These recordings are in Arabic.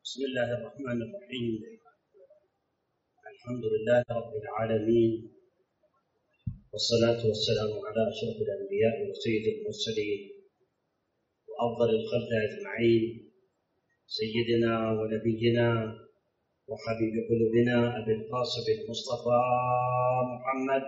بسم الله الرحمن الرحيم. الحمد لله رب العالمين، والصلاة والسلام على أشرف الأنبياء وسيد المرسلين وأفضل الخلق أجمعين، سيدنا ونبينا وحبيب قلوبنا أبي القاسم المصطفى محمد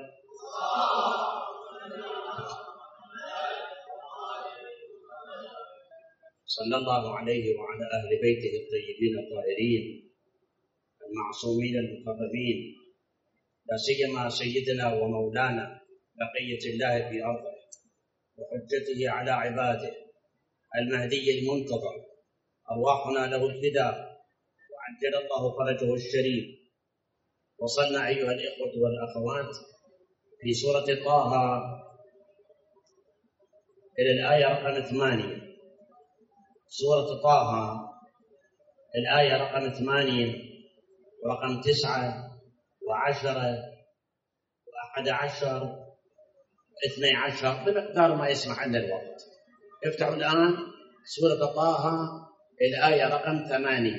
صلى الله عليه وعلى أهل بيته الطيبين الطاهرين المعصومين المقربين، لا سيما سيدنا ومولانا بقية الله في أرضه وحجته على عباده المهدي المنتظر، أرواحنا له الفداء وعجل الله فرجه الشريف. وصلنا أيها الإخوة والأخوات في سورة طه إلى الآية رقم 8. سورة طه الآية رقم 8 ورقم 9 و10 و11 و12 بمقدار ما يسمح لنا الوقت. افتحوا الآن سورة طه الآية رقم 8.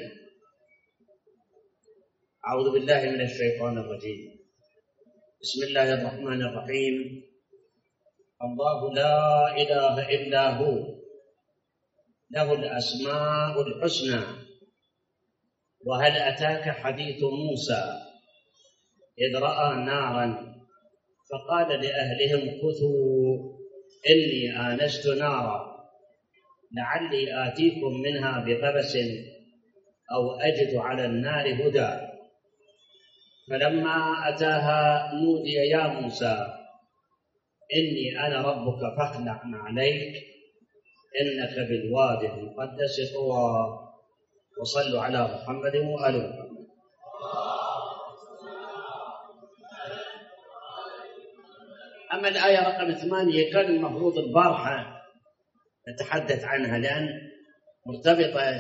أعوذ بالله من الشيطان الرجيم. بسم الله الرحمن الرحيم. الله لا إله إلا هو له الأسماء الحسنى. وهل أتاك حديث موسى إذ رأى نارا فقال لأهلهم كثوا إني آنست نارا لعلي آتيكم منها بقبس أو أجد على النار هدى. فلما أتاها نودي يا موسى إني أنا ربك فاخلع عليك إنك بالوادي المقدس طوى. وصلوا على محمد وآل محمد. أما الآية رقم 8 كان المفروض البارحة نتحدث عنها، لأن مرتبطة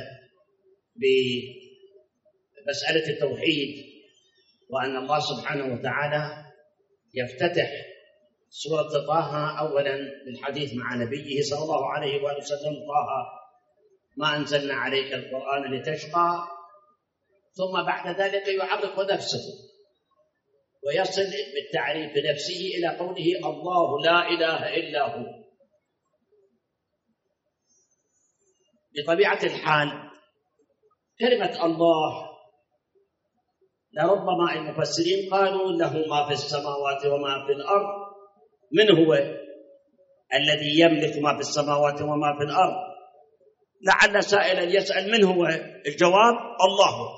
بمسألة التوحيد، وأن الله سبحانه وتعالى يفتتح سورة طه أولا بالحديث مع نبيه صلى الله عليه وآله وسلم: طه ما أنزلنا عليك القرآن لتشقى. ثم بعد ذلك يعرف نفسه ويصل بالتعريف بنفسه إلى قوله: الله لا إله إلا هو. بطبيعة الحال كلمة الله لربما المفسرين قالوا له ما في السماوات وما في الأرض. من هو الذي يملك ما في السماوات وما في الأرض؟ لعل سائلا يسأل من هو؟ الجواب: الله.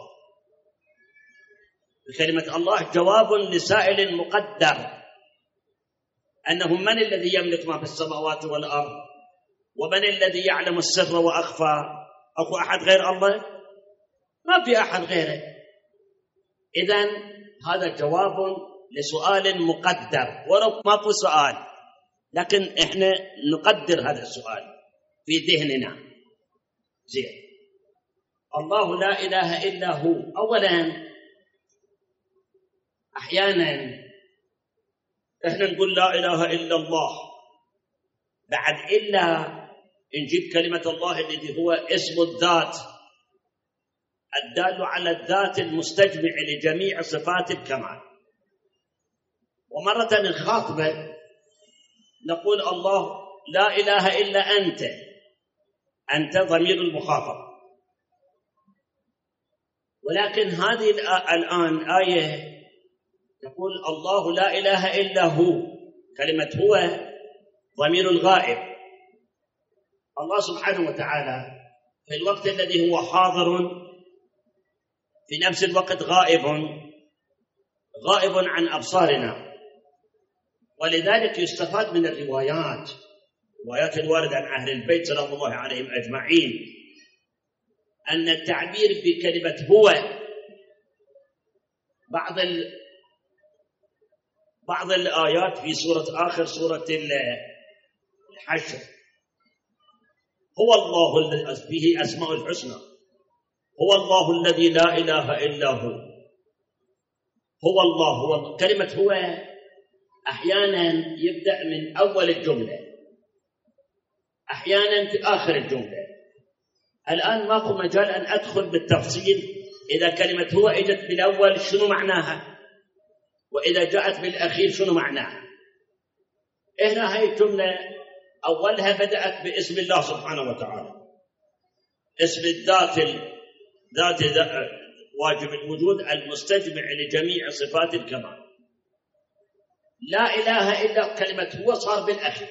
بكلمة الله جواب لسائل مقدر، أنه من الذي يملك ما في السماوات والأرض، ومن الذي يعلم السر وأخفى؟ أكو أحد غير الله؟ ما في أحد غيره. إذن هذا جواب لسؤال مقدر، ولو ما في سؤال لكن إحنا نقدر هذا السؤال في ذهننا. زين. الله لا إله إلا هو. أولا أحيانا إحنا نقول لا إله إلا الله، بعد إلا نجيب كلمة الله الذي هو اسم الذات الدال على الذات المستجمع لجميع صفات الكمال. ومرة نخاطبه نقول: الله لا إله إلا أنت. أنت ضمير المخاطب. ولكن هذه الآن آية تقول: الله لا إله إلا هو. كلمة هو ضمير الغائب. الله سبحانه وتعالى في الوقت الذي هو حاضر في نفس الوقت غائب عن أبصارنا. ولذلك يستفاد من الروايات الواردة عن أهل البيت سلام الله عليهم أجمعين أن التعبير بكلمة هو بعض الآيات في آخر سورة الحشر: هو الله الذي فيه أسماء الحسنى، هو الله الذي لا إله إلا هو. هو الله. كلمة هو أحيانا يبدأ من أول الجملة، أحيانا في آخر الجملة. الآن ماكو مجال أن أدخل بالتفصيل إذا كلمة هو إجت بالأول شنو معناها، وإذا جاءت بالأخير شنو معناها. هنا هاي الجملة أولها بدأت باسم الله سبحانه وتعالى، اسم ذات واجب الوجود المستجمع لجميع صفات الكمال. لا إله إلا كلمة هو صار بالأخير.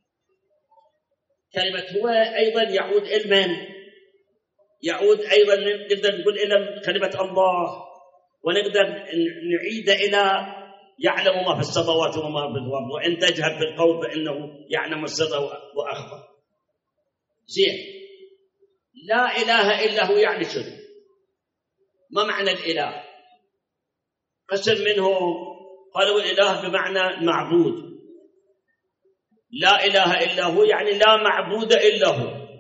كلمة هو أيضا يعود إلى من؟ يعود أيضا نقدر نقول إلى كلمة الله، ونقدر نعيد إلى يعلم ما في السماوات وما في الأرض، وإن تجهر بالقول فإنه يعلم السر وأخفى. زين، لا إله إلا هو يعني شنو؟ ما معنى الإله؟ قسم منهم قالوا الإله بمعنى معبود. لا إله إلا هو يعني لا معبود إلا هو.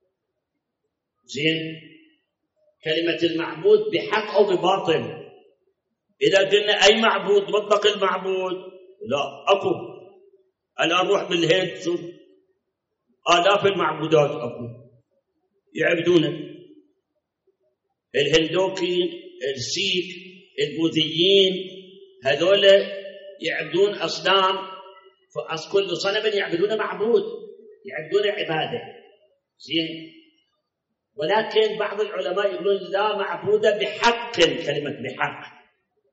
زين، كلمة المعبود بحق أو بباطل. إذا قلنا أي معبود مطلق المعبود، لا أكو. الآن نروح بالهند شوف آلاف المعبودات أكو يعبدونه، الهندوكي، السيك، البوذيين، هذول يعبدون أصنام، كل صنم يعبدون معبود، يعبدون عبادة. زين، ولكن بعض العلماء يقولون لا معبود بحق. كلمة بحق،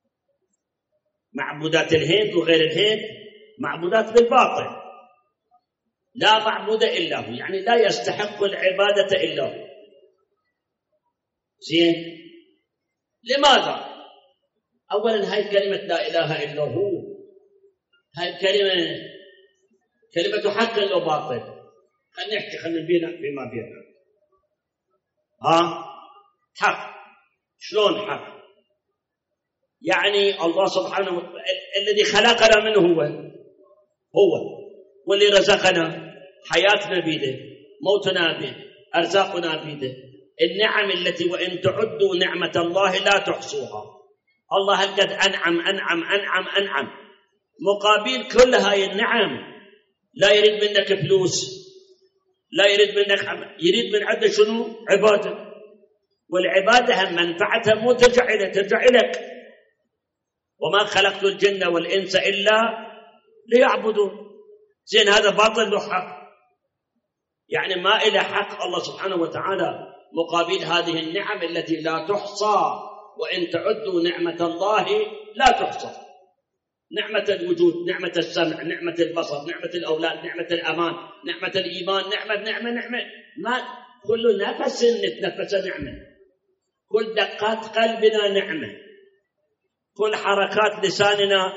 معبودات الهند وغير الهند معبودات بالباطل. لا معبود إلا هو يعني لا يستحق العبادة إلا هو. زين، لماذا؟ أولا هاي كلمة لا إله إلا هو، هاي كلمة حق أو باطل. خلينا نحكي، خلينا بينا بما بينا. حق. شلون حق؟ يعني الله سبحانه الذي خلقنا منه هو واللي رزقنا، حياتنا بيده، موتنا بيده، أرزاقنا بيده، النعم التي وإن تعدوا نعمة الله لا تحصوها. الله هل قد أنعم مقابل كل هاي النعم لا يريد منك فلوس، لا يريد منك يريد من عندك شنو؟ عبادة. والعبادة هم منفعتها مو ترجع إليك. وما خلقت الجن والإنس إلا ليعبدون. زين، هذا باطل له حق، يعني ما إلى حق الله سبحانه وتعالى مقابل هذه النعم التي لا تحصى. وإن تعدوا نعمة الله لا تحصى. نعمة الوجود، نعمة السمع، نعمة البصر، نعمة الأولاد، نعمة الأمان، نعمة الإيمان، نعمة ما كل نفس نتنفس نعمة، كل دقات قلبنا نعمة، كل حركات لساننا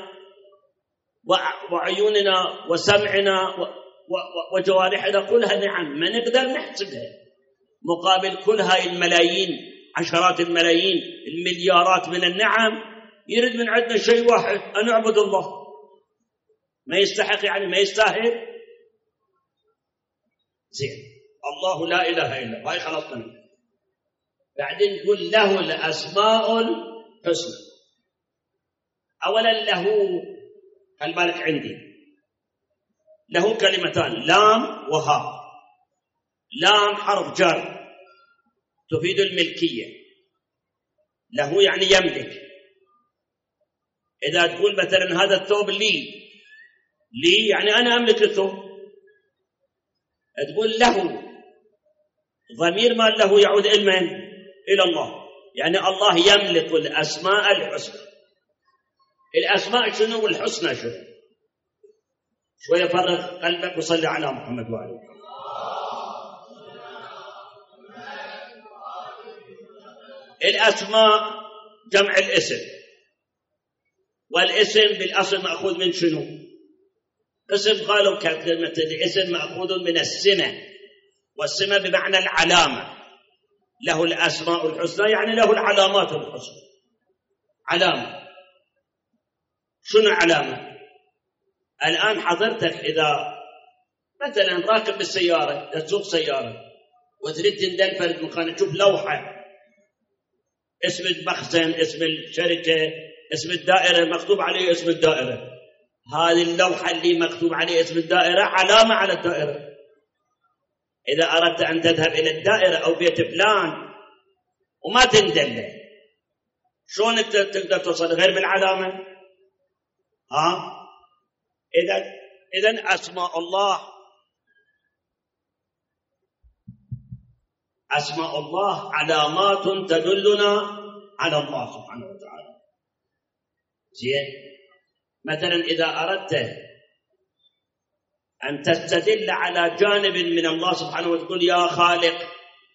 وعيوننا وسمعنا وجوارحنا كلها نعم ما نقدر نحسبها مقابل كل هاي الملايين، عشرات الملايين، المليارات من النعم. يريد من عندنا شيء واحد، أن نعبد الله. ما يستحق يعني ما يستاهل. زين، الله لا إله إلا هو، هاي خلصنا. بعدين نقول له الأسماء الحسنى. أولا له، خلي بالك عندي، له كلمتان لام وها. لام حرف جر تفيد الملكية، له يعني يملك. إذا تقول مثلا هذا الثوب لي يعني أنا أملك الثوب. تقول له، ضمير ما له يعود إلى من؟ إلى الله، يعني الله يملك الأسماء الحسنى. الأسماء شنو والحسنى شنو؟ شوية فرغ قلبك وصلي على محمد وعلى آله. الأسماء جمع الاسم، والاسم بالأصل مأخوذ من شنو؟ اسم قالوا كلمة الاسم مأخوذ من السمة، والسمة بمعنى العلامة. له الأسماء الحسنى يعني له العلامات الحسنى. علامة، شنو علامة؟ الآن حضرتك إذا مثلا راكب بالسيارة، تسوق سيارة وتريد تندل فرد مكان، تشوف لوحة اسم المخزن، اسم الشركة، اسم الدائرة مكتوب عليه اسم الدائرة. هذه اللوحة اللي مكتوب عليه اسم الدائرة علامة على الدائرة. إذا أردت أن تذهب إلى الدائرة أو بيت فلان وما تندله، شلون تقدر توصل غير بالعلامة؟ إذن أسماء الله علامات تدلنا على الله سبحانه وتعالى. زين، مثلا إذا أردت أن تستدل على جانب من الله سبحانه وتعالى تقول يا خالق،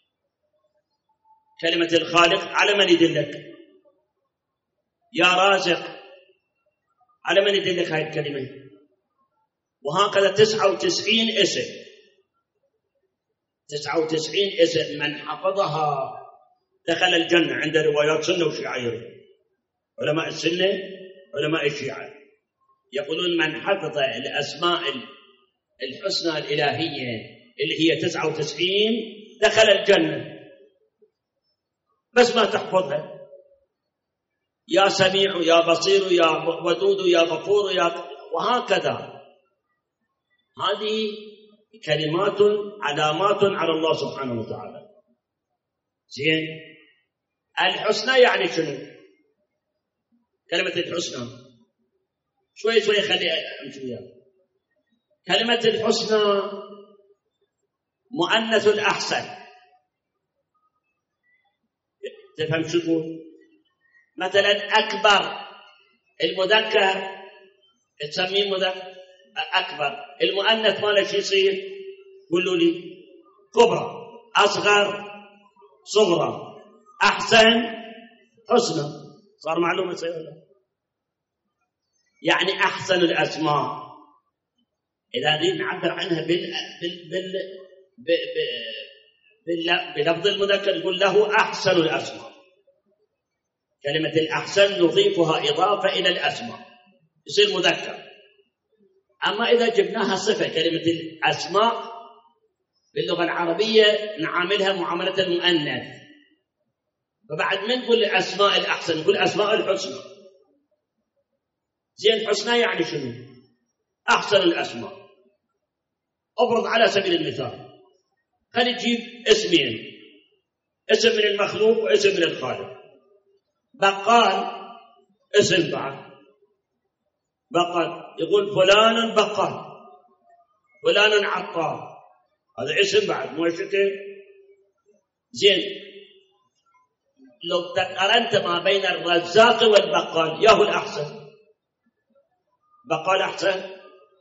كلمة الخالق على من يدلك؟ يا رازق على من يدلك هاي الكلمة؟ وهكذا 99 اسم، 99 اسم من حفظها دخل الجنة عند روايات سنة وشيعية. علماء السنة علماء الشيعة يقولون من حفظ الأسماء الحسنى الإلهية اللي هي 99 دخل الجنة، بس ما تحفظها، يا سميع يا بصير يا ودود يا غفور وهكذا. هذه كلمات علامات على الله سبحانه وتعالى. زين، الحسنى يعني شنو؟ كلمة الحسنى شوي خلي أمشي وياك. كلمة الحسنى مؤنث الأحسن. تفهم شو تقول؟ مثلا أكبر المذكر تسميه مذكر أكبر، المؤنث ماله شو يصير؟ قولوا لي. كبرى، أصغر صغرى، أحسن حسنى. صار معلومة سيئة. يعني أحسن الأسماء إذا نريد نعبر عنها بلفظ المذكر نقول له أحسن الأسماء. كلمة الأحسن نضيفها إضافة إلى الأسماء يصير مذكر. أما إذا جبناها صفة، كلمة الأسماء باللغة العربية نعاملها معاملة المؤنث، فبعد ما نقول الأسماء الأحسن نقول أسماء الحسنى. زين، الحسنى يعني شنو؟ أحسن الأسماء. أفرض على سبيل المثال خلي نجيب اسمين، اسم من المخلوق واسم من الخالق. بقال اسم بعد، بقال يقول فلان بقال، فلان عطار، هذا اسم بعد مو شكل. زين، لو قارنت ما بين الرزاق والبقال ياهو الأحسن؟ بقال أحسن.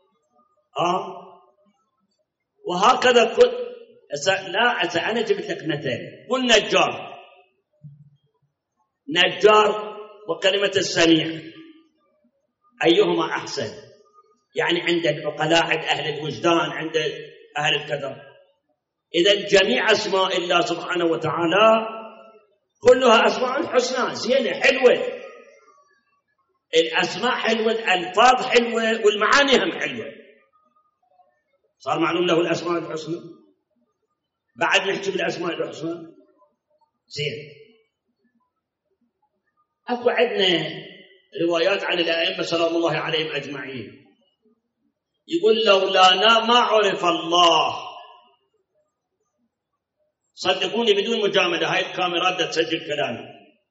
وهكذا كل أنا جبت لك مثال. قل نجار وكلمة السميع، أيهما أحسن؟ يعني عند العقلاء، عند أهل الوجدان، عند أهل الكذا. إذن جميع أسماء الله سبحانه وتعالى كلها أسماء حسنى زينة حلوة. الأسماء حلوة، الألفاظ حلوة، والمعاني هم حلوة. صار معلوم له الأسماء الحسنى. بعد نحكي بالأسماء الحسنى. زين، أكو عندنا روايات عن الأئمة سلام الله عليهم أجمعين يقول لولانا ما عرف الله. صدقوني بدون مجاملة، هاي الكاميرات تسجل كلامي.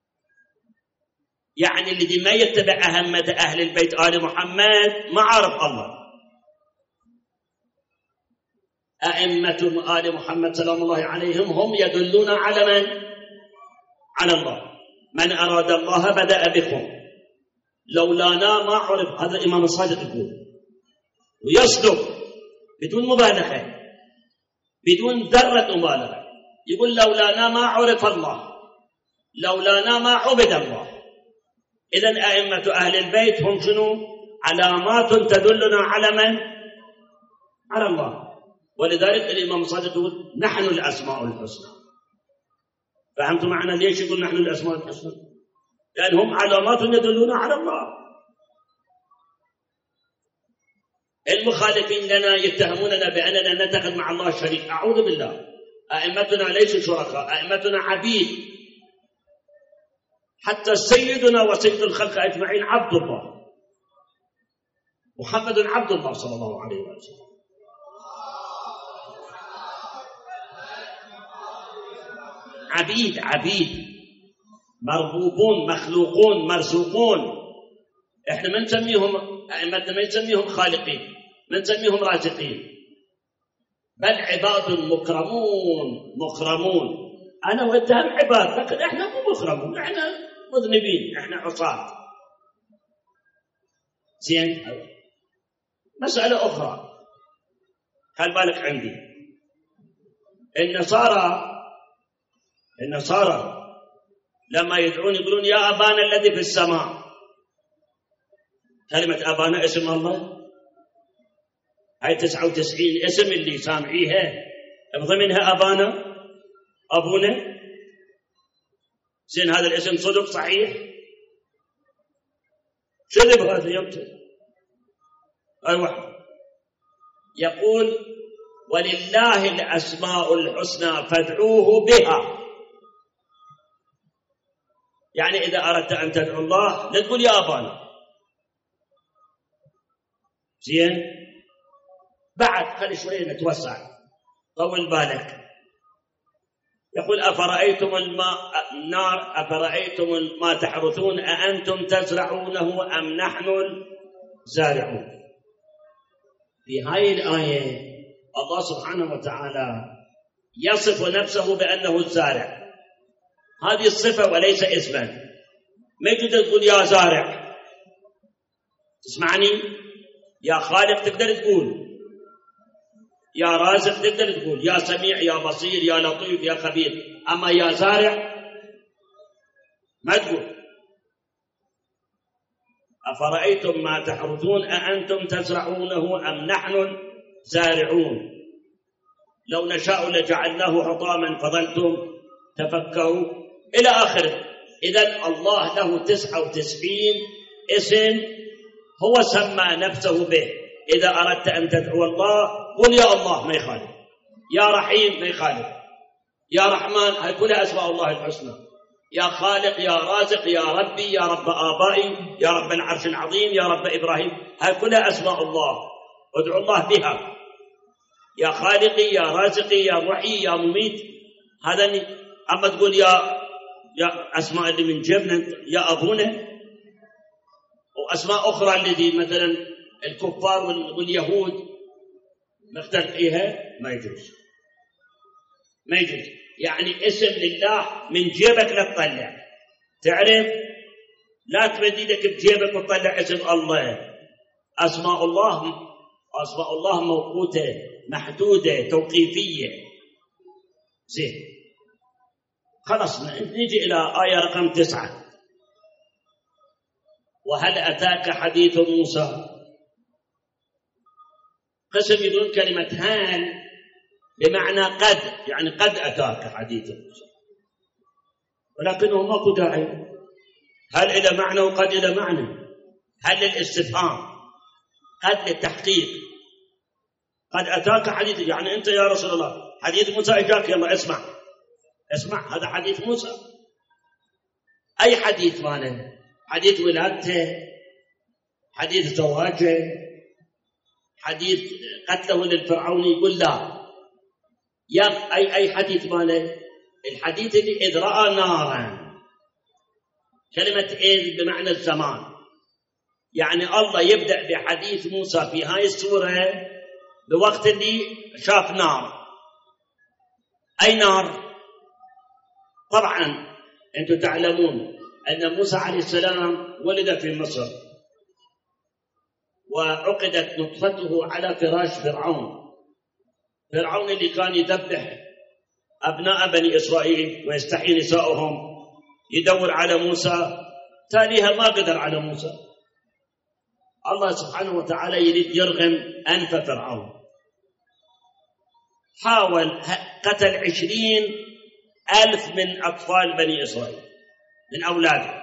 يعني الذي ما يتبع أهمة أهل البيت آل محمد ما عرف الله. أئمة آل محمد سلام الله عليهم هم يدلون على من؟ على الله. من أراد الله بدأ بكم، لولانا ما عرف. هذا الإمام الصادق يقول، ويصدق بدون مبالغة، بدون ذرة مبالغة. يقول لولانا ما عرف الله، لولانا ما عبد الله. إذن أئمة أهل البيت هم شنو؟ علامات تدلنا على من؟ على الله. ولذلك الإمام الصادق يقول نحن الأسماء الحسنى. فهمتوا معنى ليش يقول نحن الأسماء الحسنى؟ لأن هم علامات يدلون على الله. المخالفين لنا يتهموننا بأننا نتخذ مع الله شريك. أعوذ بالله، أئمتنا ليسوا شركاء، أئمتنا عبيد. حتى سيدنا وسيد الخلق أجمعين عبد الله، محمد عبد الله صلى الله عليه وسلم. عبيد مربوبون مخلوقون مرزوقون. احنا ما نسميهم أئمتنا ما نسميهم خالقين، ما نسميهم رازقين، بل عباد مكرمون. أنا وأنتم عباد، لكن احنا مو مكرمون، احنا مذنبين، احنا عصاة. زين. مسألة أخرى خل بالك عندي. النصارى لما يدعون يقولون يا أبانا الذي في السماء. كلمة أبانا اسم الله، هاي 99 اسم اللي سامعيها بضمنها أبانا أبونا. زين، هذا الاسم صدق صحيح؟ كذب هذا يمتن. أي واحد يقول ولله الأسماء الحسنى فادعوه بها. يعني إذا أردت أن تدعو الله لا تقول يا أبانا. زين. بعد خلي شوية نتوسع، طول بالك. يقول أفرأيتم النار أفرأيتم ما تحرثون أأنتم تزرعونه أم نحن الزارعون. في هذه الآية الله سبحانه وتعالى يصف نفسه بأنه الزارع، هذه الصفة وليس اسما. ما يجوز تقول يا زارع، تسمعني؟ يا خالق تقدر تقول، يا رازق تقدر تقول، يا سميع يا بصير يا لطيف يا خبير، أما يا زارع ما تقول. أفرأيتم ما تحرثون أأنتم تزرعونه أم نحن زارعون لو نشاء لجعلناه حطاما فظلتم تفكروا إلى آخره. إذن الله له 99 اسم هو سمى نفسه به. إذا أردت أن تدعو الله قل يا الله ما يخالف، يا رحيم ما يخالف، يا رحمن، هاي كلها أسماء الله الحسنى. يا خالق يا رازق يا ربي يا رب آبائي يا رب العرش العظيم يا رب إبراهيم، هاي كلها أسماء الله، ادعو الله بها. يا خالقي يا رازقي يا محيي يا مميت، هذا. أما تقول يا أسماء اللي من جبنا يا أبونا، وأسماء أخرى الذي مثلا الكفار واليهود نختلف فيها، ما يجوز. يعني اسم لله من جيبك لا تطلع، تعرف؟ لا تمد ايدك بجيبك وتطلع اسم الله. أسماء الله موقوتة محدودة توقيفية. زين، خلاص نجي إلى آية رقم 9. وهل أتاك حديث موسى؟ قسم يقولون كلمة هل بمعنى قد، يعني قد أتاك حديث موسى، ولكنه ماكو داعي. هل إلى معنى وقد إلى معنى. هل للاستفهام، قد للتحقيق. قد أتاك حديث، يعني أنت يا رسول الله حديث موسى إجاك، يلا اسمع هذا حديث موسى. أي حديث ماله؟ حديث ولادته، حديث زواجه، حديث قتله للفرعون؟ يقول لا. يا أي حديث ماله؟ الحديث اللي إذ رأى نارا. كلمة إذ بمعنى الزمان، يعني الله يبدأ بحديث موسى في هاي السورة بوقت اللي شاف نار. أي نار؟ طبعا أنتم تعلمون أن موسى عليه السلام ولد في مصر، وعقدت نطفته على فراش فرعون اللي كان يذبح أبناء بني إسرائيل ويستحيي نسائهم، يدور على موسى، تاليها ما قدر على موسى. الله سبحانه وتعالى يريد يرغم أنف فرعون، حاول قتل 20,000 من أطفال بني إسرائيل من أولاده،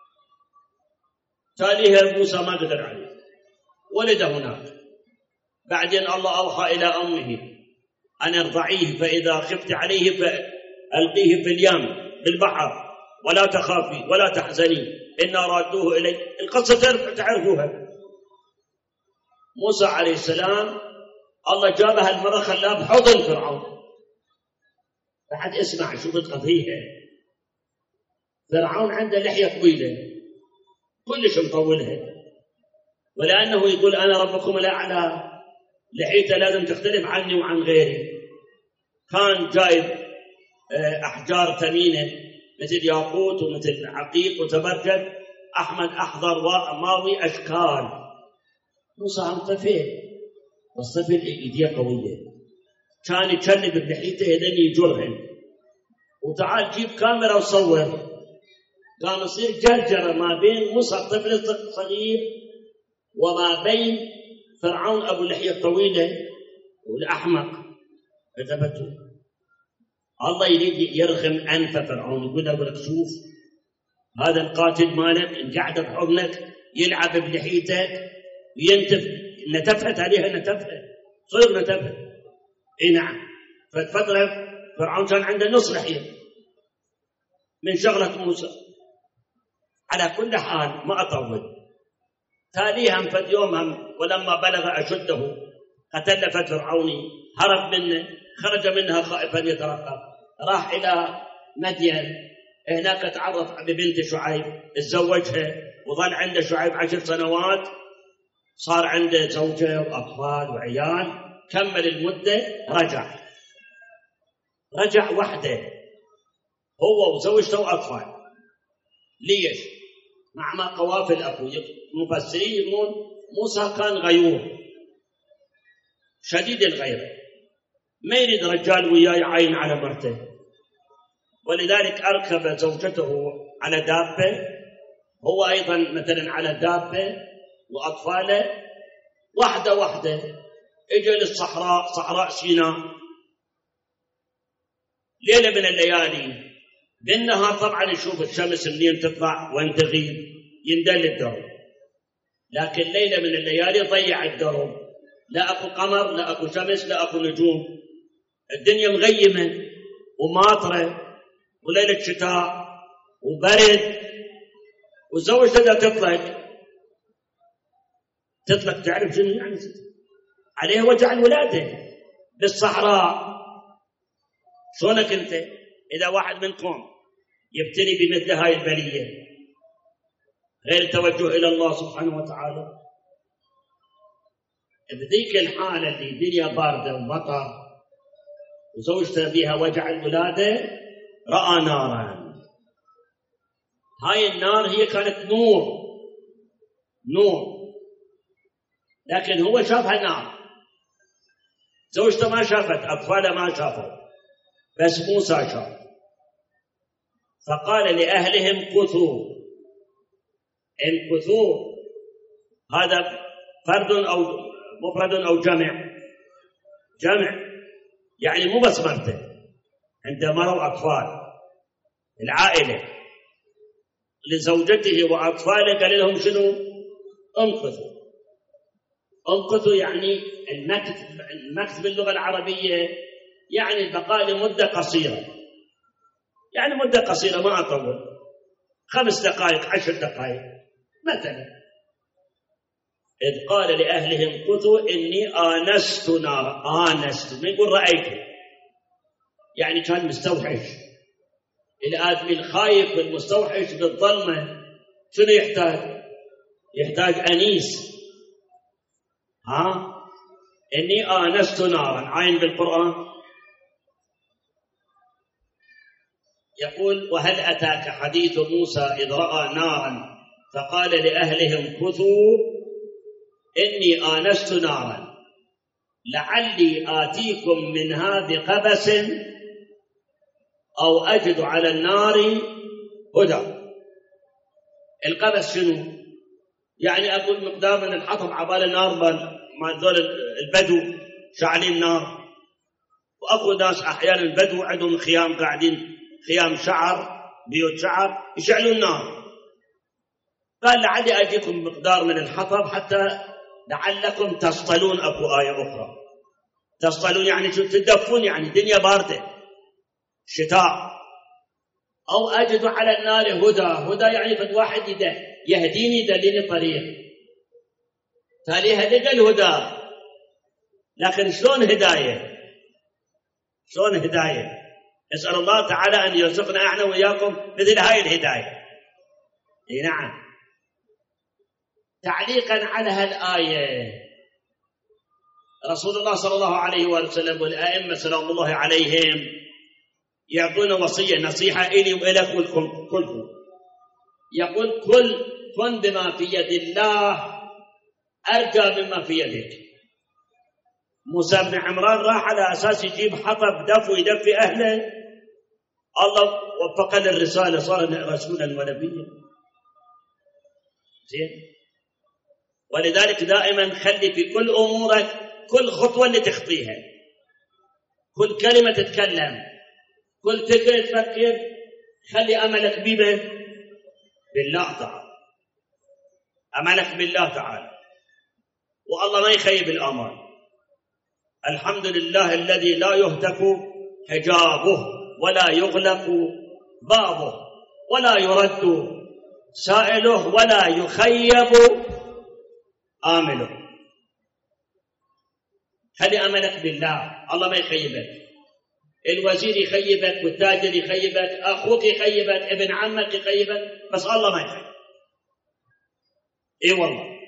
تاليها موسى ما قدر عليه، ولد هناك. بعدين الله أوحى إلى أمه أن ارضعيه، فإذا خفت عليه فألقيه في اليم بالبحر ولا تخافي ولا تحزني إنا رادوه إلي. القصة تعرفوها. موسى عليه السلام الله جابها المرة خلاه بحضن فرعون، بعد اسمع شوف القضية. فرعون عنده لحية طويلة كلش مطولها، ولأنه يقول أنا ربكم الأعلى لحيته لازم تختلف عني وعن غيري. كان جايب أحجار ثمينة مثل ياقوت ومثل عقيق وزبرجد أحمد أحضر وماوي أشكال. موسى عم طفل، بس طفل إيديه قوية، كان يتشنب بلحيته هذين يجرهن، وتعال جيب كاميرا وصور. كان يصير جرجرة ما بين موسى الطفل الصغير وما بين فرعون أبو اللحية الطويلة والأحمق. كتبته الله يريد يرغم أنف فرعون، يقول لك شوف هذا القاتل مالك انقعد بحضنك يلعب بلحيتك وينتف، نتفت عليها نتفت صير نتفت. اي نعم. فالفترة فرعون كان عنده نص لحية من شغلة موسى. على كل حال ما أطول، تاليها فد يومهم ولما بلغ أشده قتل فرعون هرب منه، خرج منها خائفا يترقب، راح إلى مدين، هناك تعرف ببنت شعيب تزوجها وظل عنده شعيب 10 سنوات، صار عنده زوجة وأطفال وعيال، كمل المدة رجع وحده هو وزوجته وأطفال. ليش؟ مع قوافل أبو المفسرين يقولون موسى كان غيور شديد الغيرة، ما يريد رجال وياه يعاين على مرته، ولذلك أركب زوجته على دابة، هو أيضا مثلا على دابة وأطفاله، واحدة إجا للصحراء، صحراء سيناء، ليلة من الليالي. بالنهار طبعا يشوف الشمس منين تطلع وين تغيب، يندل الدرب، لكن ليلة من الليالي ضيع الدرب، لا أكو قمر لا أكو شمس لا أكو نجوم، الدنيا مغيمة وماطرة وليلة شتاء وبرد، وزوجته دا تطلق تعرف شنو يعني؟ عليه وجع الولادة بالصحراء. شلونك أنت إذا واحد منكم يبتلي بمثل هاي البلية غير التوجه إلى الله سبحانه وتعالى؟ بذيك الحالة اللي الدنيا باردة ومطر وزوجته بها وجع الولادة، رأى نارا. هاي النار هي كانت نور، لكن هو شافها نار، زوجته ما شافت، أطفاله ما شافوا، بس موسى شاف. فقال لأهلهم كثوا، انكثوا هذا فرد أو مفرد أو جمع، يعني مو بس مرته، عنده مرة وأطفال، العائلة لزوجته وأطفاله، قال لهم شنو؟ انقذوا يعني المكث باللغة العربية يعني البقاء لمدة قصيرة، يعني مدة قصيرة ما أطول، 5 دقائق 10 دقائق مثلا. إذ قال لأهلهم كثوا إني آنست نارا، آنست ما يقول رأيته، يعني كان مستوحش. الآدمي الخايف والمستوحش بالظلمة شنو يحتاج أنيس. إني آنست نارا، عين بالقرآن يقول وهل أتاك حديث موسى إذ رأى نارا فقال لأهلهم كثوا إني آنست نارا لعلي آتيكم منها بقبس أو أجد على النار هدى. القبس شنو؟ يعني أقول مقدار من الحطب عبال النار ما ذول البدو شعلين نار، وأكو ناس أحيانا البدو عندهم خيام قاعدين، خيام شعر، بيوت شعر يشعلون النار. قال لعلي أجيكم مقدار من الحطب حتى لعلكم تصطلون. أكو آية أخرى تصطلون يعني شو؟ تدفون، يعني دنيا باردة شتاء. أو أجد على النار هدى يعني فد واحد يهديني يدلني طريق، تالي هدى الهدى. لكن شلون هداية؟ نسأل الله تعالى أن يرزقنا احنا وإياكم مثل هاي الهداية. نعم. تعليقا على هالآية، رسول الله صلى الله عليه وسلم والأئمة سلام الله عليهم يعطون وصية نصيحة إلي وإلك كلكم، يقول كن بما في يد الله أرجى مما في يدك. موسى بن عمران راح على أساس يجيب حطب دف ويدفي أهله، الله وفق للرسالة صار رسولا ونبيا. زين. ولذلك دائما خلي في كل أمورك، كل خطوة اللي تخطيها، كل كلمة تتكلم، كل فكرة تفكر، خلي أملك بالله تعالى، أملك بالله تعالى، والله ما يخيب الأمل. الحمد لله الذي لا يهتك حجابه ولا يغلق بابه ولا يرد سائله ولا يخيب آمله. خلي أملك بالله، الله ما يخيبك. الوزير يخيبك والتاجر يخيبك، أخوك يخيبك، ابن عمك يخيبك، بس الله ما يخيبك. إي والله.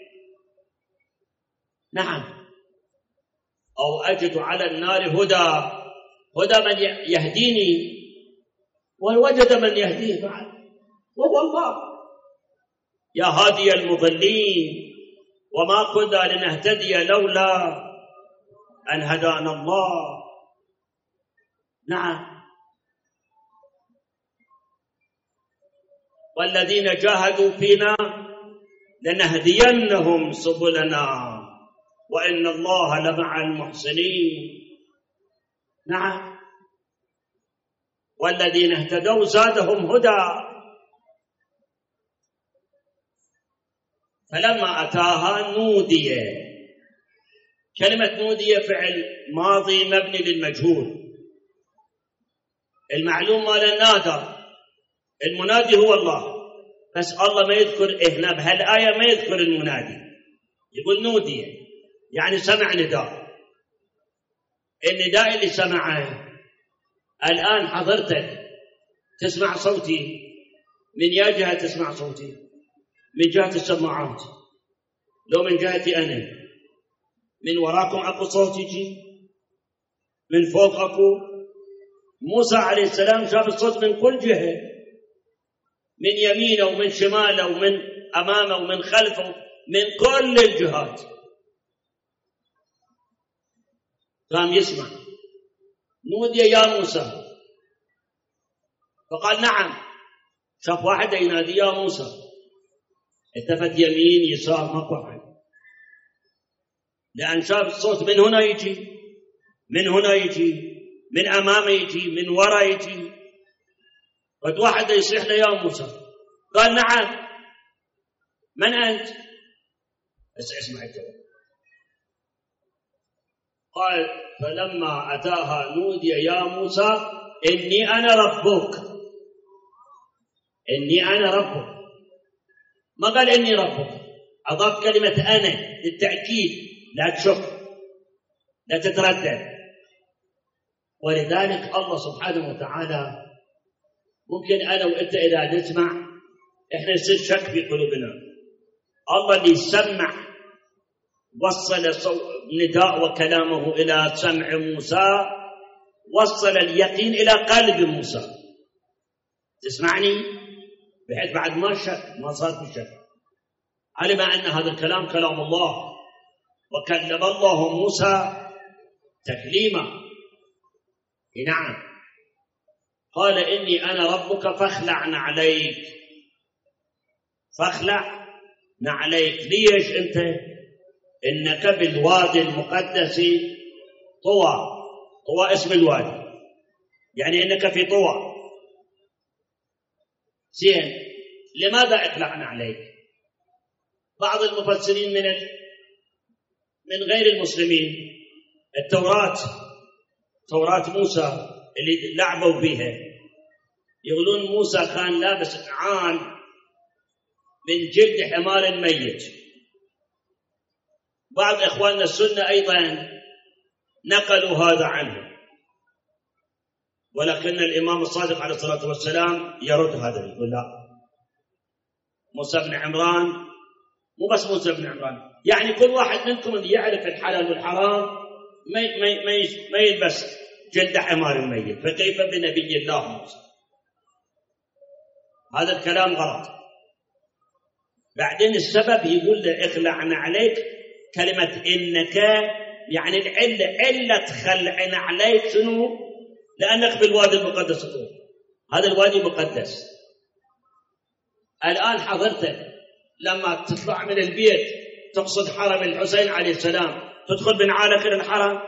نعم. أو أجد على النار هدى من يهديني ووجد من يهديه بعد، وهو الله. يا هادي المضلين وما كنا لنهتدي لولا أن هدانا الله. نعم. والذين جاهدوا فينا لنهدينهم سبلنا وإن الله لمع المحسنين. نعم. والذين اهتدوا زادهم هدى. فلما أتاها نودي. كلمة نودي فعل ماضي مبني للمجهول، المعلوم مال النادى، المنادي هو الله، بس الله ما يذكر هنا بهالآية ما يذكر المنادي، يقول نودي يعني سمع نداء. النداء اللي سمعه الآن حضرتك تسمع صوتي، من يا جهة تسمع صوتي؟ من جهة السماعات، لو من جهتي أنا، من وراكم أكو صوت يجي، من فوق أكو. موسى عليه السلام شاف الصوت من كل جهة، من يمينه ومن شماله ومن أمامه ومن خلفه، من كل الجهات قام يسمع. نودي يا موسى، فقال نعم. شاف واحد ينادي يا موسى، التفت يمين يسار ماكو أحد، لأن شاف الصوت من هنا يجي، من هنا يجي، من أمامه يجي، من وراء يجي. قد واحد يصيح له يا موسى، قال نعم. من أنت؟ بس اسمع الجواب. قال فلما أتاها نودي يا موسى إني أنا ربك. إني أنا ربك، ما قال إني ربك، أضاف كلمة أنا للتأكيد، لا تشك لا تتردد. ولذلك الله سبحانه وتعالى ممكن أنا وإنت إذا نسمع إحنا يصير شك في قلوبنا، الله اللي يسمع وصل نداء وكلامه إلى سمع موسى، وصل اليقين إلى قلب موسى. تسمعني؟ بحيث بعد ما شك، ما صار في شك، علم أن هذا الكلام كلام الله، وكلم الله موسى تكليما. نعم. قال إني أنا ربك فاخلع نعليك. فاخلع نعليك. ليش أنت؟ إنك بالوادي المقدس طوى. طوى اسم الوادي، يعني إنك في طوى. زين، لماذا اخلعنا عليك؟ بعض المفسرين من غير المسلمين، توراة موسى اللي لعبوا بها، يقولون موسى كان لابس نعال من جلد حمار ميت. بعض إخواننا السنة أيضا نقلوا هذا عنه، ولكن الإمام الصادق عليه الصلاة والسلام يرد هذا، يقول لا، موسى بن عمران مو بس موسى بن عمران، يعني كل واحد منكم اللي يعرف الحلال والحرام ما يلبس جلد حمار ميت، فكيف بنبي الله موسى؟ هذا الكلام غلط. بعدين السبب يقول له اخلعنا عليك، كلمة إنك يعني علة خلعنا عليك شنو؟ لأنك بالوادي المقدس تقول هذا الوادي مقدس. الآن حضرتك لما تطلع من البيت تقصد حرم الحسين عليه السلام تدخل بنعالك إلى الحرم؟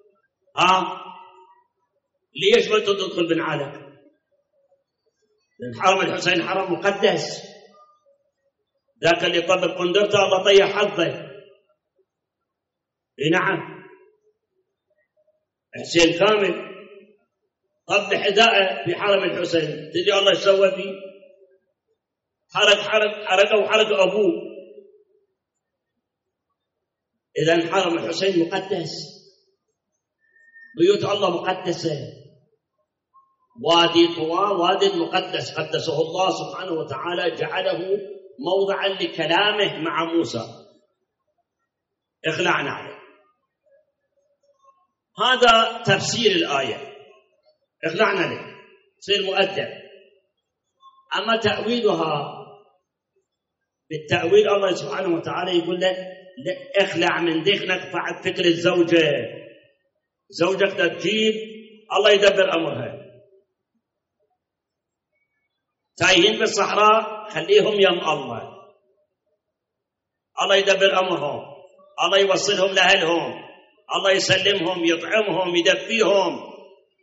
ليش ما تدخل بنعالك؟ لأن حرم الحسين حرم مقدس، ذاك اللي طبق قندرته الله طيح حظه. نعم، حسين كامل طب حذاءه في حرم الحسين، تدري الله يسوى فيه؟ حرق أبوه. إذن حرم الحسين مقدس، بيوت الله مقدسة. وادي طوى وادي مقدس قدسه الله سبحانه وتعالى، جعله موضعا لكلامه مع موسى. اخلعنا عليه. هذا تفسير الآية، اخلعنا عليه تصير مؤدب. أما تأويلها بالتأويل الله سبحانه وتعالى يقول لك اخلع من ذهنك بعد فكر الزوجة، زوجك تجيب الله يدبر أمرها. تايهين بالصحراء خليهم يم الله يدبر أمرهم، الله يوصلهم لأهلهم، الله يسلمهم، يطعمهم، يدفيهم.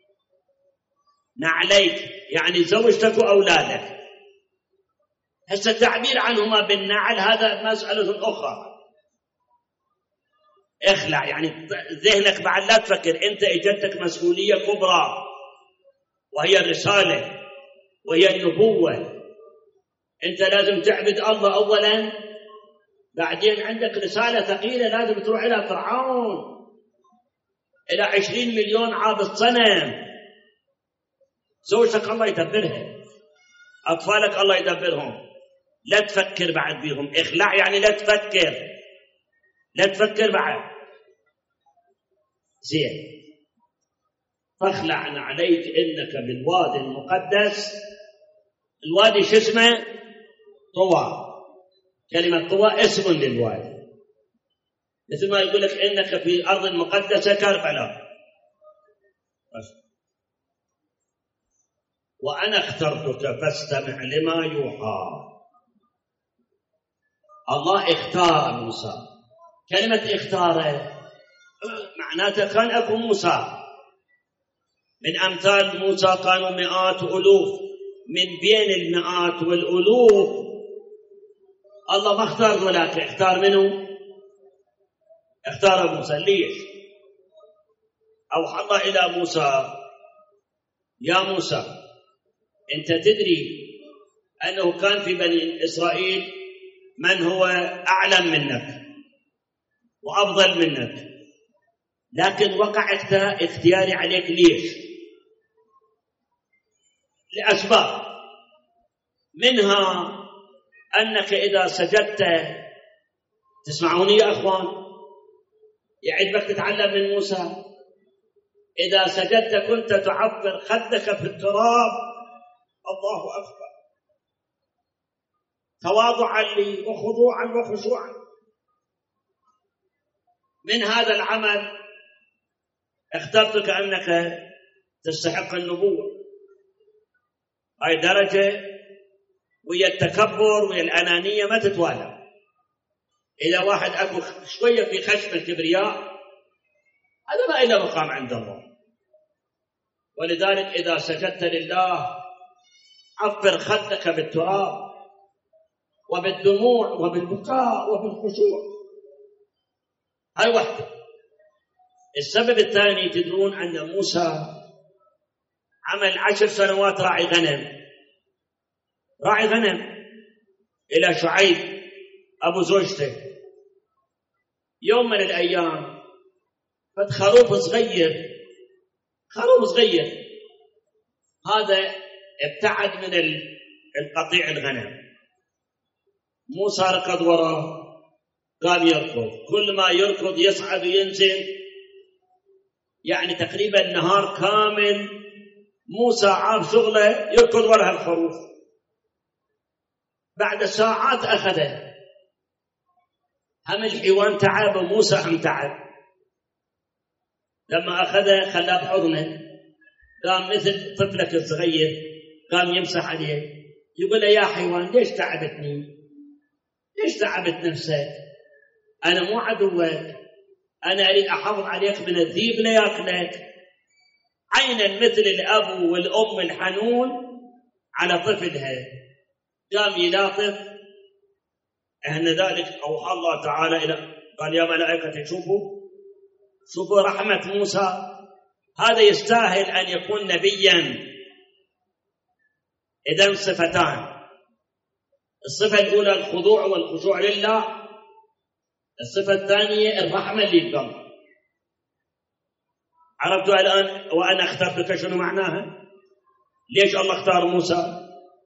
نعليك يعني زوجتك وأولادك. هسه التعبير عنهما بالنعل هذا مسألة أخرى. اخلع يعني ذهنك بعد لا تفكر، أنت إجتك مسؤولية كبرى وهي الرسالة وهي النبوة. أنت لازم تعبد الله أولا، بعدين عندك رسالة ثقيلة لازم تروح إلى فرعون، إلى 20 مليون عابد صنم. زوجتك الله يدبرها، أطفالك الله يدبرهم، لا تفكر بعد بيهم. اخلع يعني لا تفكر بعد. زين، فاخلعنا عليك إنك بالوادي المقدس. الوادي شو اسمه؟ طوى. كلمة طوى اسم للوادي، مثل ما يقول لك إنك في الأرض المقدسة كربلاء. وأنا اخترتك فاستمع لما يوحى. الله اختار موسى. كلمة اختاره معناته كان أكو موسى، من أمثال موسى كانوا مئات وألوف، من بين المئات والألوف الله ما اختار ملاك، اختار منه؟ اختار موسى. ليش؟ أوحى الله إلى موسى يا موسى أنت تدري أنه كان في بني إسرائيل من هو أعلم منك وأفضل منك، لكن وقع اختياري عليك. ليش؟ لأسباب، منها أنك إذا سجدت، تسمعوني يا أخوان؟ يعجبك تتعلم من موسى؟ إذا سجدت كنت تعبر خدك في التراب، الله أكبر، تواضعا لي وخضوعا وخشوعا. من هذا العمل اخترتك أنك تستحق النبوة. هاي درجة، ويا التكبر ويا الأنانية ما تتوالى. إذا واحد أكو شوية في خشم الكبرياء هذا ما إلا مقام عند الله. ولذلك إذا سجدت لله عفر خدك بالتراب وبالدموع وبالبكاء وبالخشوع. هاي واحدة. السبب الثاني، تدرون أن موسى عمل 10 سنوات راعي غنم إلى شعيب أبو زوجته. يوم من الأيام فد خروف صغير هذا ابتعد من القطيع الغنم. موسى ركض وراه، قام يركض، كل ما يركض يصعد وينزل، يعني تقريبا نهار كامل موسى عاب شغله يركض وراء الخروف. بعد ساعات أخذه، هم الحيوان تعب وموسى هم تعب. لما أخذه خلاه بحضنه، قام مثل طفلك الصغير قام يمسح عليه، يقول له يا حيوان ليش تعبتني؟ ليش تعبت نفسك؟ أنا مو عدوك، أنا أريد أحافظ عليك من الذيب ليأكلك. عينا مثل الأب والأم الحنون على طفلها، قام يلاطف. أن ذلك أوحى الله تعالى إلى قال يا ملائكة شوفوا رحمة موسى، هذا يستاهل أن يكون نبيا. إذن صفتان، الصفة الأولى الخضوع والخشوع لله، الصفة الثانية الرحمة اللي بقلب. عرفتوا الآن وأنا اخترتك شنو معناها؟ ليش الله اختار موسى؟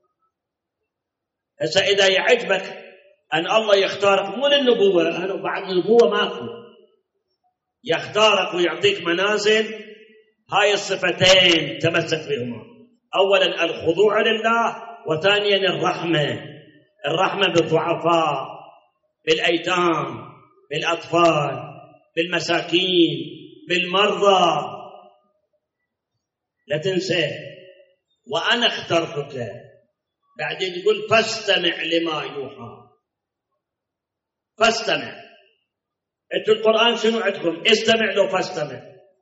هسه إذا يعجبك أن الله يختارك مو للنبوة، أنا بعد النبوة ماكو، يختارك ويعطيك منازل، هاي الصفتين تمسك بهما، أولا الخضوع لله، وثانيا الرحمة بالضعفاء، بالأيتام، بالأطفال، بالمساكين، بالمرضى. لا تنسى وأنا اخترتك. بعدين يقول فاستمع لما يوحى. فاستمع، انتوا القرآن شنو عندكم؟ استمع لو فاستمع،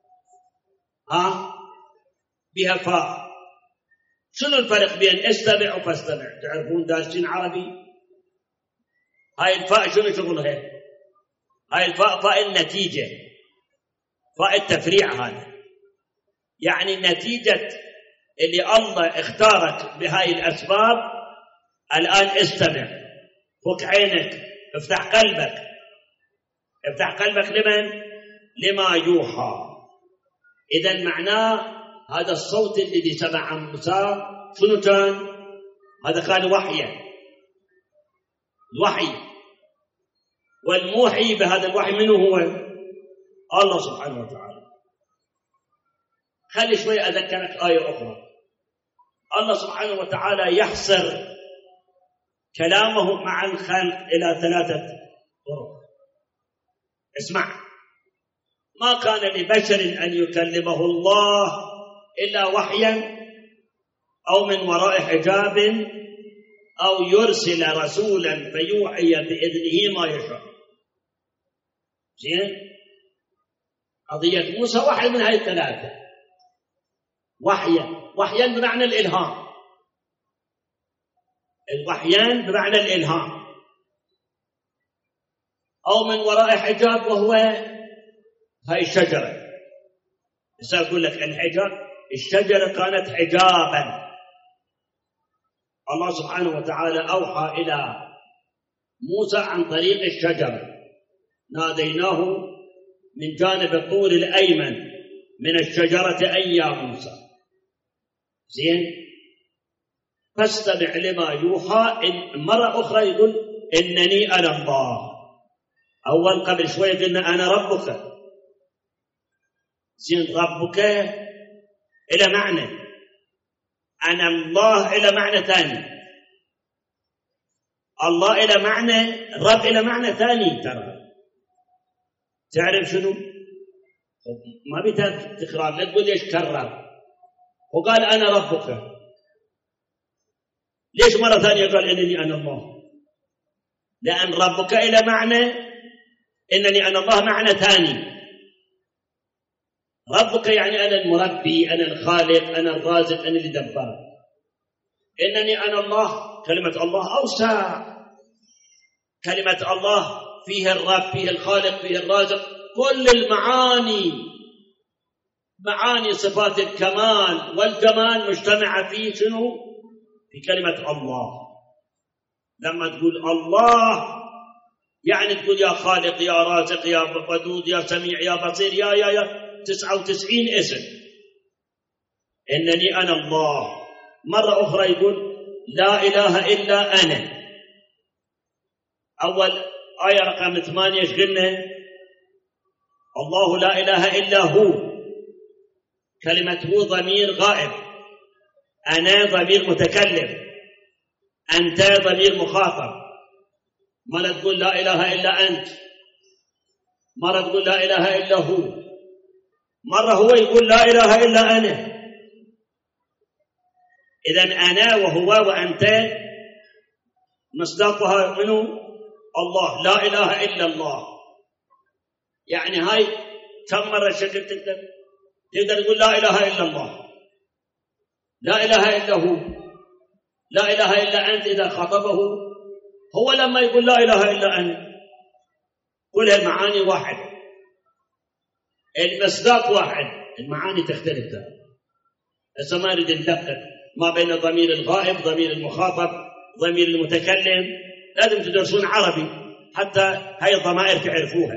بها فاء. شنو الفرق بين استمع وفاستمع؟ تعرفون دارسين عربي؟ هاي الفاء شنو شغلها؟ هاي الفاء فاء النتيجة، فاء التفريع. هذا يعني نتيجة اللي الله اختارك بهاي الأسباب. الآن استمع، فك عينك، افتح قلبك. افتح قلبك لمن؟ لما يوحى. إذن معناه هذا الصوت الذي سمع موسى شنو كان؟ هذا كان وحيا، الوحي. والموحي بهذا الوحي منه هو الله سبحانه وتعالى. خلي شوي أذكرك آية أخرى. الله سبحانه وتعالى يحصر كلامه مع الخلق إلى 3 طرق. اسمع، ما كان لبشر أن يكلمه الله إلا وحيا أو من وراء حجاب أو يرسل رسولا فيوحي بإذنه ما يشاء. زين؟ قضية موسى وحي من هاي الثلاثة. وحيا بمعنى الإلهام، الوحيان بمعنى الإلهام، أو من وراء حجاب وهو هاي الشجرة. بس أقول لك الشجرة كانت حجابا. الله سبحانه وتعالى أوحى إلى موسى عن طريق الشجرة، ناديناه من جانب الطور الأيمن من الشجرة أي يا موسى. زين؟ فاستمع لما يوحى. مرة أخرى يقول إنني أنا الله. أول قبل شوية قلنا أنا ربك. زين؟ ربك إلى معنى، أنا الله إلى معنى ثاني، الله إلى معنى، رب إلى معنى ثاني. ترى تعرف شنو؟ ما بيتك تكرار، لا تقول ليش كرر. وقال أنا ربك، ليش مرة ثانية قال إنني أنا الله؟ لأن ربك إلى معنى، إنني أنا الله معنى ثاني. ربك يعني أنا المربي، أنا الخالق، أنا الرازق، أنا اللي دبر. إنني أنا الله، كلمة الله أوسع. كلمة الله فيه الرب، فيه الخالق، فيه الرازق، كل المعاني، معاني صفات الكمال والجمال مجتمعة فيه شنو؟ في كلمة الله. لما تقول الله يعني تقول يا خالق، يا رازق، يا ودود، يا سميع، يا بصير، يا 99 اسم. إنني أنا الله. مرة أخرى يقول لا إله إلا أنا. أول آية رقم 8 إيش قلنا؟ الله لا إله إلا هو، كلمة هو ضمير غائب، أنا ضمير متكلم، أنت ضمير مخاطب. مرة تقول لا إله إلا أنت، مرة تقول لا إله إلا هو، مرة هو يقول لا إله إلا أنا. إذن أنا وهو وأنت مصداقها منه الله، لا إله إلا الله. يعني هاي كم مرة شكل تقدر تقول لا إله إلا الله، لا إله إلا هو، لا إله إلا أنت إذا خاطبه. هو لما يقول لا إله إلا أنا كل المعاني واحدة، المصداق واحد، المعاني تختلف. هسه ما نريد ندقق ما بين ضمير الغائب، ضمير المخاطب، ضمير المتكلم. لازم تدرسون عربي حتى هاي الضمائر تعرفوها.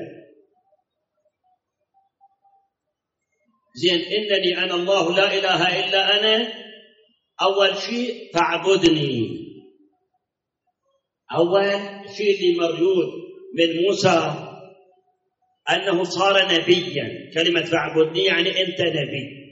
زين، إنني أنا الله لا إله إلا أنا. أول شيء فاعبدني. أول شيء اللي مريود من موسى أنه صار نبيا. كلمة فاعبدني يعني أنت نبي.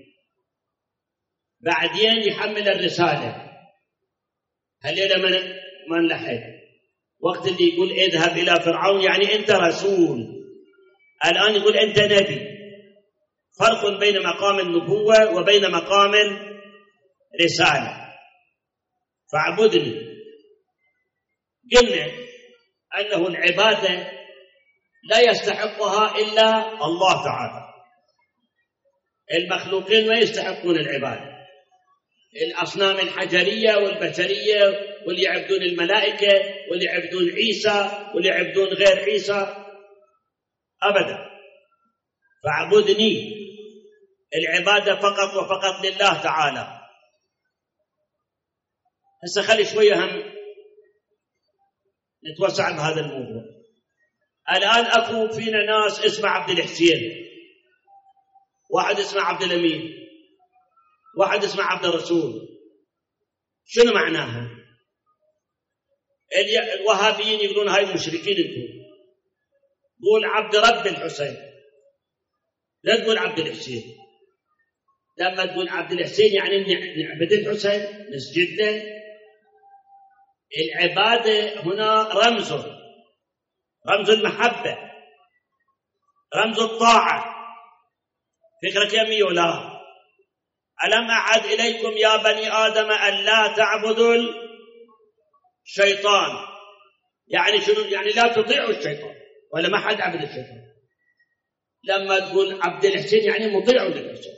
بعدين يحمل الرسالة. هل ما نلحق وقت اللي يقول اذهب إلى فرعون يعني أنت رسول، الآن يقول أنت نبي. فرق بين مقام النبوة وبين مقام رسالة. فاعبدني. قلنا أنه العبادة لا يستحقها إلا الله تعالى. المخلوقين ما يستحقون العبادة، الأصنام الحجرية والبشرية، واللي يعبدون الملائكة، واللي يعبدون عيسى، واللي يعبدون غير عيسى، أبدا. فاعبدني، العبادة فقط وفقط لله تعالى. هسه خلي شوية هم نتوسع بهذا الموضوع. الآن أكو فينا ناس اسمه عبد الحسين، واحد اسمه عبد الأمين، واحد اسمه عبد الرسول. شنو معناها؟ الوهابيين يقولون هاي المشركين انتم. قول عبد رب الحسين، لا تقول عبد الحسين. لما تقول عبد الحسين يعني نعبد الحسين، نسجد له. العبادة هنا رمز المحبة، رمز الطاعة. فكرك يمي ولا؟ ألم أعد إليكم يا بني آدم أن لا تعبدوا الشيطان. يعني شنو؟ يعني لا تطيعوا الشيطان، ولا ما حد عبد الشيطان. لما تقول عبد الحسين يعني مطيع للحسين.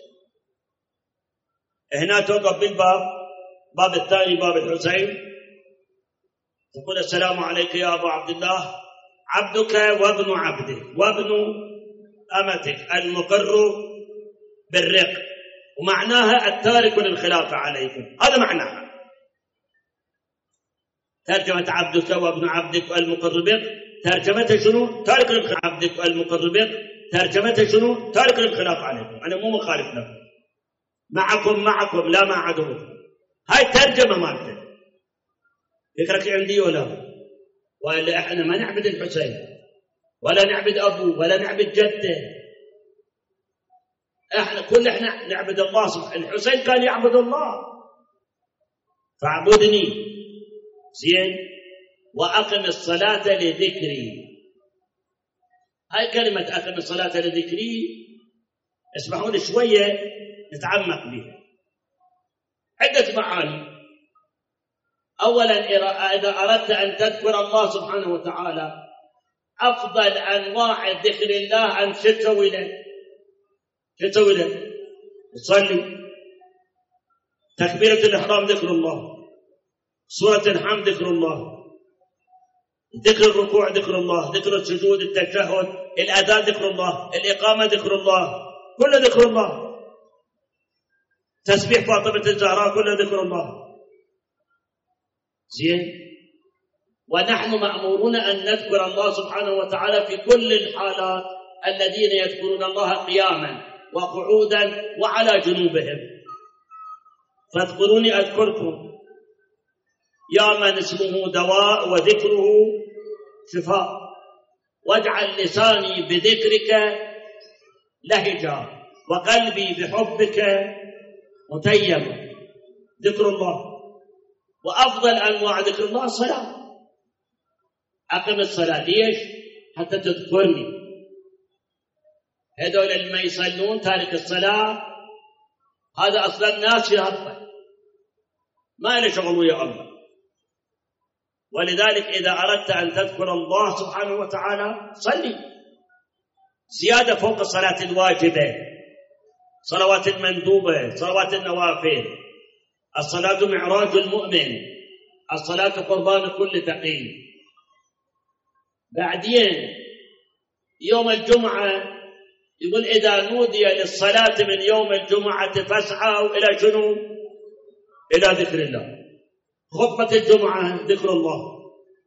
هنا توقف بالباب، باب الثاني باب الحسين، تقول السلام عليك يا أبو عبد الله، عبدك وابن عبدك وابن أمتك المقر بالرق. ومعناها التارك للخلافة عليكم. هذا معناها ترجمة عبدك وابن عبدك والمقر بالرق. ترجمتها شنو؟ تارك للخلافة. عبدك والمقر بالرق ترجمتها شنو؟ تارك للخلافة عليكم. أنا مو مخالف لكم، معكم لا مع عدوكم. هاي ترجمة مالته. فكرك عندي ولا احنا ما نعبد الحسين، ولا نعبد أبوه، ولا نعبد جده. احنا نعبد الله سبحانه. الحسين كان يعبد الله. فاعبدني. زين، وأقم الصلاة لذكري. هاي كلمة أقم الصلاة لذكري اسمحوا لي شوية نتعمق بها. عدة معاني. أولا، إذا أردت أن تذكر الله سبحانه وتعالى، أفضل أنواع ذكر الله أن تسوي له. تصلي، تكبيرة الإحرام ذكر الله، سورة الحمد ذكر الله، ذكر الركوع ذكر الله، ذكر السجود، التشهد، الأذان ذكر الله، الإقامة ذكر الله، كل ذكر الله. تسبيح فاطمة الزهراء كل ذكر الله. زين، ونحن مأمورون أن نذكر الله سبحانه وتعالى في كل الحالات. الذين يذكرون الله قياما وقعودا وعلى جنوبهم. فاذكروني أذكركم يا من اسمه دواء وذكره شفاء، واجعل لساني بذكرك لهجا وقلبي بحبك متيما. ذكر الله، وأفضل أنواع ذكر الله الصلاة. أقم الصلاة. ليش؟ حتى تذكرني. هذول اللي ما يصلون تارك الصلاة هذا أصلا ناس في ربه ما له شغل ويا الله. ولذلك إذا أردت أن تذكر الله سبحانه وتعالى صلي زيادة فوق الصلاة الواجبة، صلوات المندوبة، صلوات النوافل. الصلاة معراج المؤمن، الصلاة قربان كل تقي. بعدين يوم الجمعة يقول إذا نودي للصلاة من يوم الجمعة فاسعوا إلى شنو؟ إلى ذكر الله. خطبة الجمعة ذكر الله،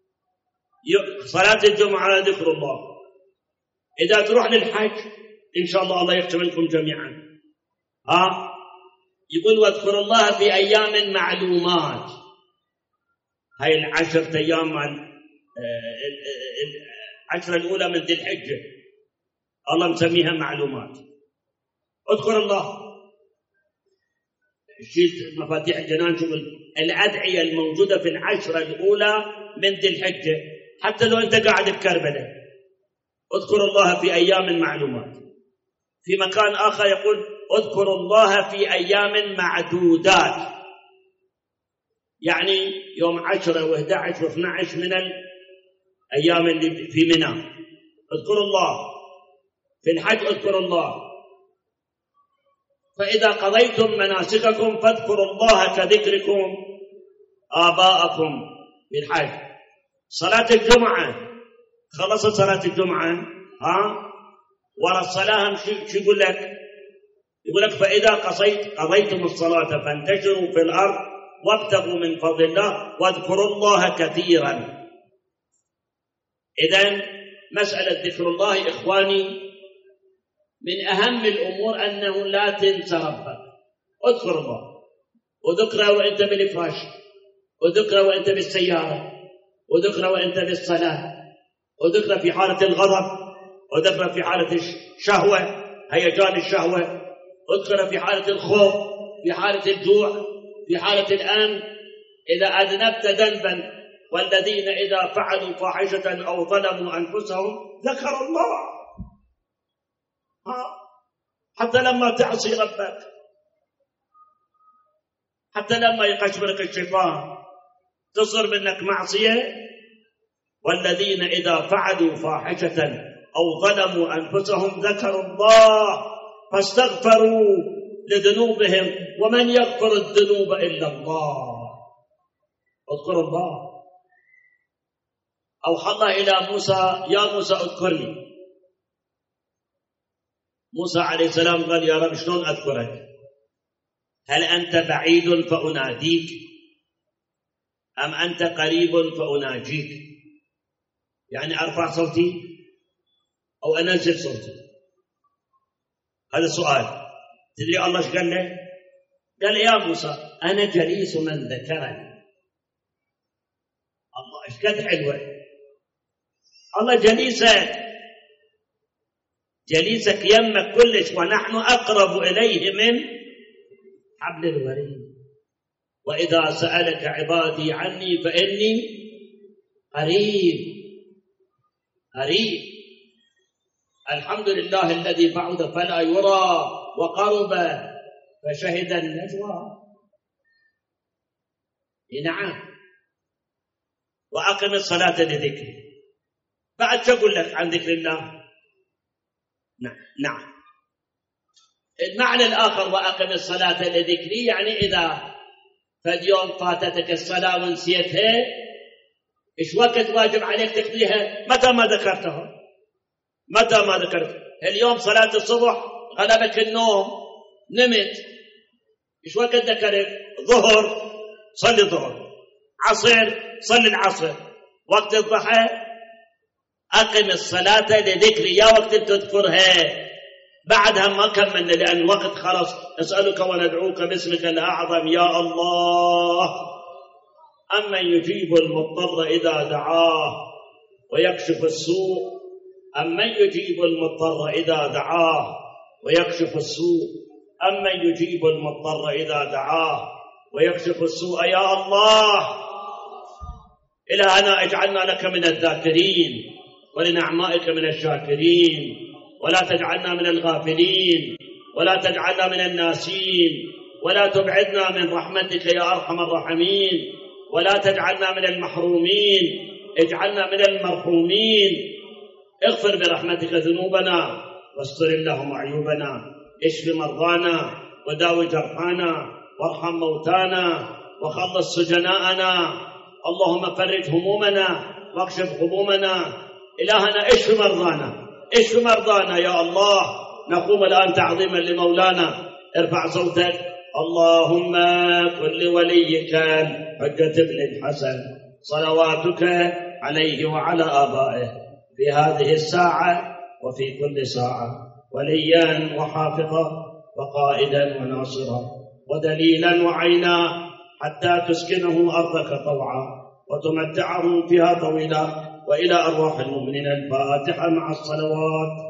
صلاة الجمعة ذكر الله. إذا تروح للحج إن شاء الله يختم لكم جميعا. يقول واذكر الله في أيام معلومات. هاي 10 أيام العشرة الأولى من ذي الحجة الله مسميها معلومات. اذكر الله. شيل مفاتيح الجنان، شوف الأدعية الموجودة في 10 الأولى من ذي الحجة، حتى لو أنت قاعد بكربلاء اذكر الله في أيام معلومات. في مكان آخر يقول اذكر الله في أيام معدودات، يعني يوم 10 و11 و12 من الأيام اللي في منى اذكر الله. في الحج اذكر الله. فإذا قضيتم مناسككم فاذكروا الله كذكركم آباءكم في الحج. صلاة الجمعة، خلصت صلاة الجمعة ورا الصلاة شو يقول لك؟ يقول لك فإذا قضيتم الصلاة فانتشروا في الأرض وابتغوا من فضل الله واذكروا الله كثيرا. إذن مسألة ذكر الله إخواني من أهم الأمور أنه لا تنسى ربك. اذكر الله، وذكره وأنت بالفراش، وذكره وأنت بالسيارة، وذكره وأنت بالصلاة، وذكره في حالة الغضب، وذكره في حالة الشهوة، هيجان الشهوة، وذكره في حالة الخوف، في حالة الجوع، في حالة الأمن. إذا أذنبت ذنبا والذين إذا فعلوا فاحشة أو ظلموا أنفسهم ذكروا الله. حتى لما تعصي ربك، حتى لما يقشبرك الشيطان تصر منك معصية، والذين إذا فعلوا فاحشة أو ظلموا أنفسهم ذكروا الله فاستغفروا لذنوبهم ومن يغفر الذنوب إلا الله. اذكروا الله. أوحى الله إلى موسى يا موسى اذكرني. موسى عليه السلام قال يا رب شلون أذكرك؟ هل أنت بعيد فأناديك أم أنت قريب فأناجيك؟ يعني أرفع صوتي أو أنزل صوتي؟ هذا سؤال. تدري الله ايش قال له؟ قال يا موسى أنا جليس من ذكرني. الله ايش قد حلوة. الله جليسك يمك كلش، ونحن أقرب إليه من حبل الوريد. وإذا سألك عبادي عني فإني قريب. الحمد لله الذي بعد فلا يرى وقرب فشهد النجوى. نعم. وأقم الصلاة لذكري. بعد شو أقول لك عن ذكر الله؟ نعم. المعنى الآخر وأقم الصلاة لذكري يعني إذا فاليوم فاتتك الصلاة ونسيتها إيش وقت واجب عليك تقضيها؟ متى ما ذكرتها. اليوم صلاة الصبح غلبك النوم نمت، إيش وقت ذكرت؟ ظهر صلي الظهر، عصر صلي العصر، وقت الضحى أقم الصلاة لذكري. يا وقت تذكرها بعدها ما كملنا لأن الوقت خلص. نسألك وندعوك باسمك الأعظم يا الله، أمن يجيب المضطر إذا دعاه ويكشف السوء، أمن يجيب المضطر إذا دعاه ويكشف السوء، أمن يجيب المضطر إذا دعاه ويكشف السوء يا الله. إلهنا اجعلنا لك من الذاكرين ولنعمائك من الشاكرين، ولا تجعلنا من الغافلين، ولا تجعلنا من الناسين، ولا تبعدنا من رحمتك يا أرحم الراحمين، ولا تجعلنا من المحرومين، اجعلنا من المرحومين. اغفر برحمتك ذنوبنا واستر اللهم عيوبنا، اشف مرضانا وداوي جرحانا وارحم موتانا وخلص سجناءنا، اللهم فرج همومنا واكشف غمومنا. إلهنا اشف مرضانا، اشف مرضانا يا الله. نقوم الآن تعظيما لمولانا. ارفع صوتك. اللهم كن لوليك حجة ابن الحسن صلواتك عليه وعلى آبائه في هذه الساعة وفي كل ساعة وليا وحافظا وقائدا وناصرا ودليلا وعينا، حتى تسكنه أرضك طوعا وتمتعه فيها طويلا. وإلى أرواح المؤمنين الفاتحة مع الصلوات.